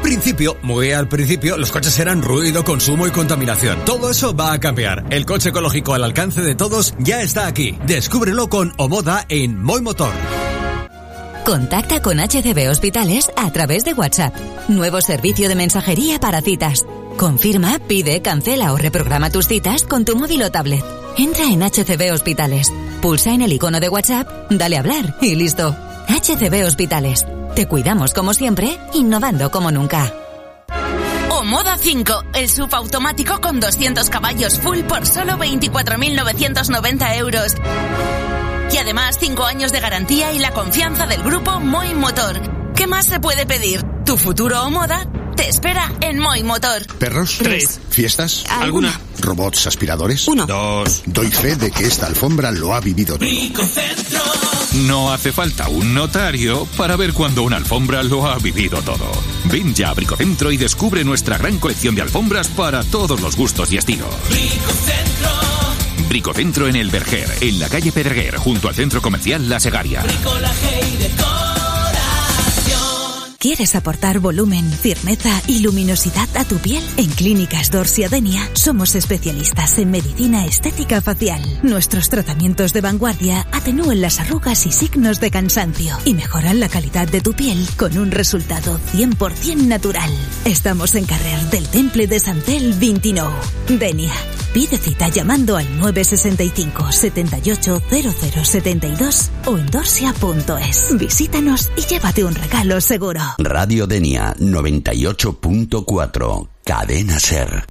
principio, muy al principio, los coches eran ruido, consumo y contaminación. Todo eso va a cambiar. El coche ecológico al alcance de todos ya está aquí. Descúbrelo con Omoda en Moi Motor. Contacta con HCB Hospitales a través de WhatsApp. Nuevo servicio de mensajería para citas. Confirma, pide, cancela o reprograma tus citas con tu móvil o tablet. Entra en HCB Hospitales. Pulsa en el icono de WhatsApp, dale a hablar y listo. HCB Hospitales. Te cuidamos como siempre, innovando como nunca. Omoda 5, el SUV automático con 200 caballos full por solo 24.990 euros. Y además 5 años de garantía y la confianza del grupo Moi Motor. ¿Qué más se puede pedir? Tu futuro Omoda te espera en Moi Motor. ¿Perros? 3. ¿Fiestas? ¿Alguna? ¿Robots aspiradores? 1. 2. Doy fe de que esta alfombra lo ha vivido todo. Bricocentro. No hace falta un notario para ver cuando una alfombra lo ha vivido todo. Ven ya a Bricocentro y descubre nuestra gran colección de alfombras para todos los gustos y estilos. Bricocentro. Bricocentro en El Verger, en la calle Pedreguer, junto al centro comercial La Segaria. Bricolaje y decoración. ¿Quieres aportar volumen, firmeza y luminosidad a tu piel? En Clínicas Dorsia Denia somos especialistas en medicina estética facial. Nuestros tratamientos de vanguardia atenúan las arrugas y signos de cansancio y mejoran la calidad de tu piel con un resultado 100% natural. Estamos en Carrer del Temple de Santel 29. Denia. Pide cita llamando al 965 78 0072 o en dorsia.es. Visítanos y llévate un regalo seguro. Radio Denia 98.4. Cadena Ser.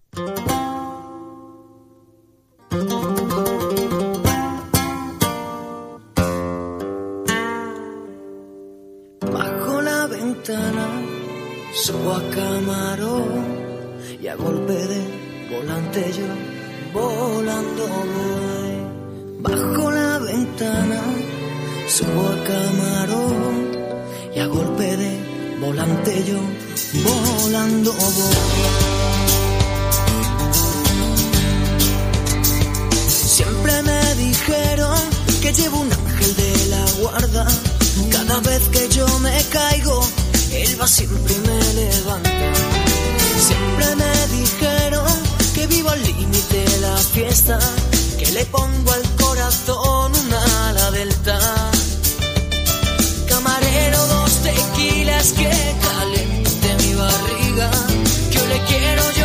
Bajo la ventana subo a Camarón y a golpe de volante yo volando voy. Bajo la ventana subo a Camarón y a golpe de volante yo volando voy. Siempre me dijeron que llevo un ángel de la guarda. Cada vez que yo me caigo, él va siempre y me levanta. Siempre me dijeron que vivo al límite de la fiesta, que le pongo al corazón una ala delta. Camarero, 2 tequilas que caliente mi barriga, que hoy le quiero yo